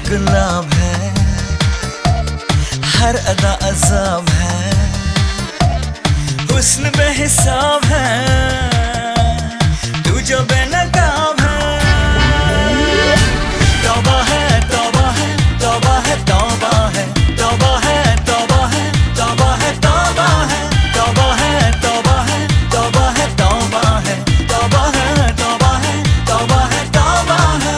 गुलाब है, हर अदा अजाब है, हुस्न बेहिसाब है, तू जो बेनकाब है। तौबा है तौबा है तौबा है तौबा है तौबा है तौबा है तौबा है तौबा है तौबा है तौबा है तौबा है तौबा है तौबा है तौबा है तौबा है तौबा है।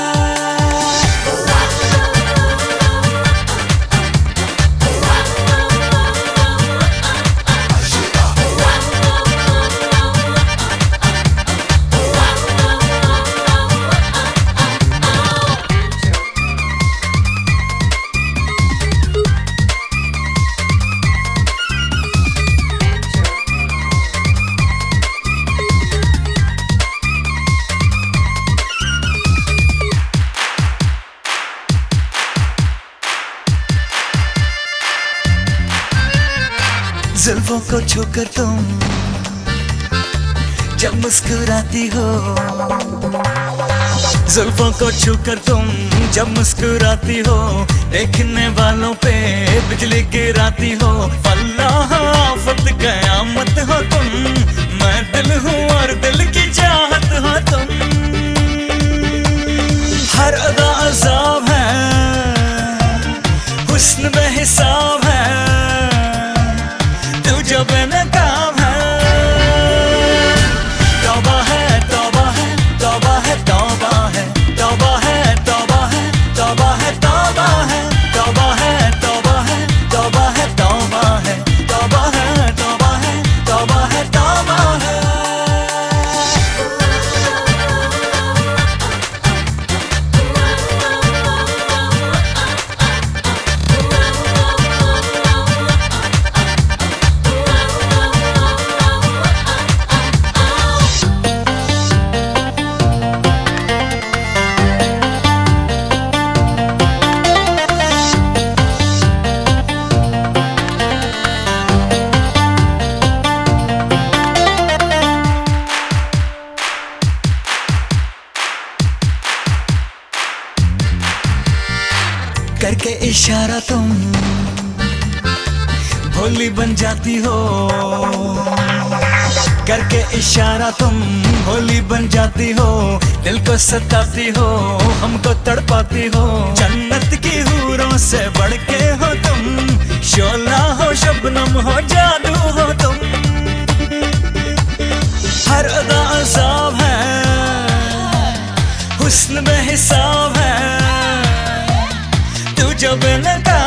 जुल्फों को छूकर तुम जब मुस्कुराती हो, जुल्फों को छूकर तुम जब मुस्कुराती हो, देखने वालों पे बिजली गिराती हो। अल्लाह आफत कयामत हो तुम, मैं दिल हूँ और दिल की चाहत हो तुम। हर अदा अजाब है, हुस्न बेहिसाब है, तू जो बेनकाब है। तौबा है तौबा है तौबा है तौबा है तौबा है तौबा है तौबा है तौबा है तौबा है तौबा है तौबा है तौबा है तौबा है तौबा है तौबा है तौबा है। करके इशारा तुम भोली बन जाती हो, करके इशारा तुम भोली बन जाती हो, दिल को सताती हो, हमको तड़पाती हो। जन्नत की हूरों से बढ़ के हो तुम, शोला हो शबनम हो जादू हो तुम। हर अदा अजाब है, हुस्न बेहिसाब है, तू जो बेनकाब